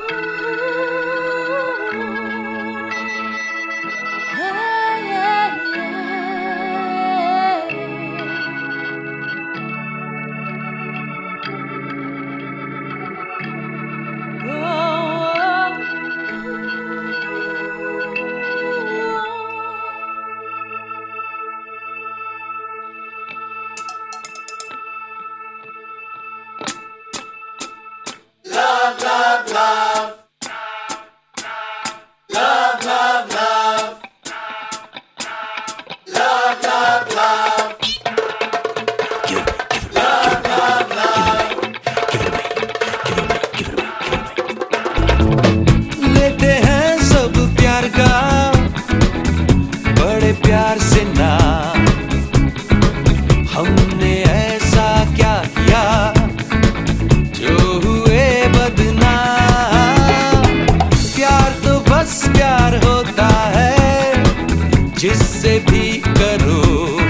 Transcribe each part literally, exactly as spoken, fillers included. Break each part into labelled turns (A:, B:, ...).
A: लेते हैं सब प्यार का बड़े प्यार से नाम। हमने ऐसा क्या किया जो हुए बदनाम। प्यार तो बस प्यार होता है जिससे भी करो।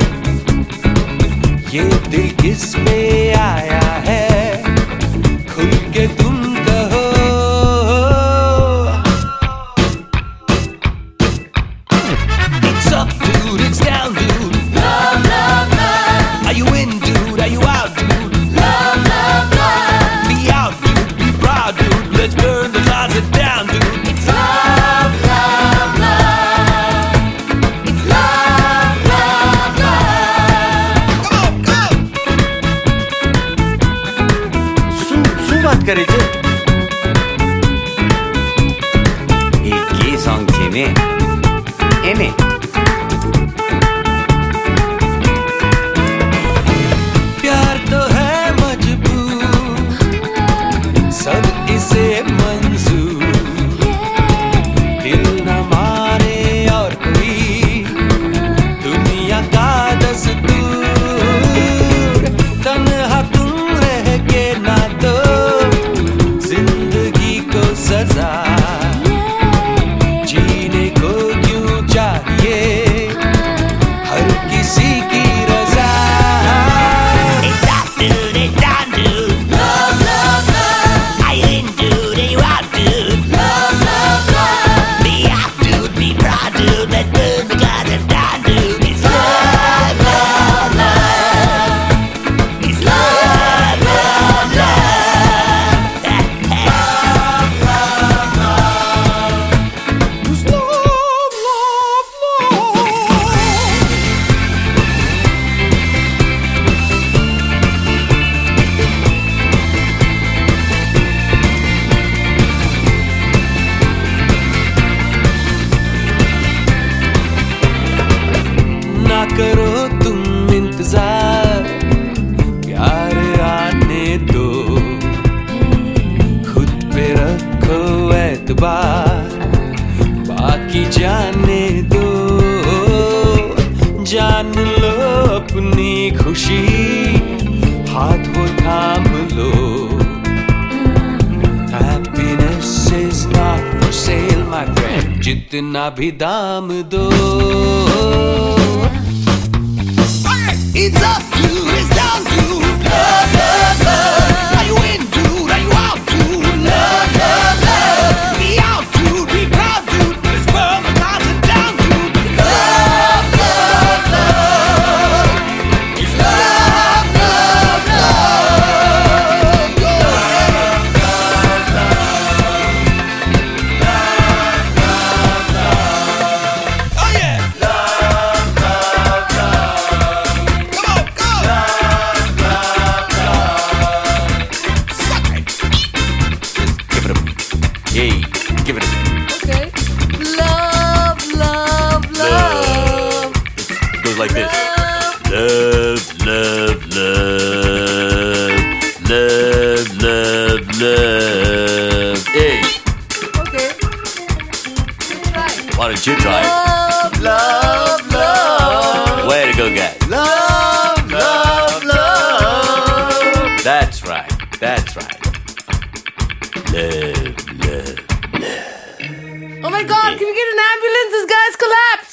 A: ये दिल किस पे आया है खुल के तुम कहो। It's up dude, it's down dude.
B: Love, love, love.
A: Are you in dude, are you out dude?
B: Love, love, love.
A: Be out dude, be proud dude. Let's burn the closet down dude.
B: It's love, love, love. It's love, love, love.
A: Come on, come on. શું શું વાત કરે છે?
C: એ કે song છે ને એને
A: प्यार तो है मजबूर सब इसे मंजूर। दिल न मारे और कोई दुनिया का दस्तूर। तन्हा तुम रह के ना दो जिंदगी को सजा। जीने को क्यों चाहिए हर किसी की रजा।
D: It's up dude, it's down dude.
B: Love, love, love.
D: Are you in dude, are you out dude?
B: Love, love, love.
D: Be out dude, be proud dude. Let's burn the closet down dude. It's love, love, love. It's love, love, love.
A: It's love, love, love. ना करो तुम इंतजार प्यार आने दो। खुद पे रखो एतबार बाकी जाने दो। जान लो अपनी खुशी हाथ वो थाम लो। Happiness is not for sale my friend जितना भी दाम दो। It's up dude, it's down dude. Love, love, love. Are you in dude, are you out dude? Love, love, love. Be out dude, be proud dude. Let's burn the closet down dude. Love, love, love. It's love, love, love. Oh yeah. Come on, go. Suck it.
C: give it a hey give it a
B: Okay. Love, love, love.
C: it goes like this. Love, love, love, love, love, love. Hey,
B: Okay. Try.
C: why don't you try it?
B: Love, love, love.
C: Way to go, guys.
B: Love, love, love.
C: That's right. That's right. Love, love.
B: Oh my God, can we get an ambulance? This guy's collapsed.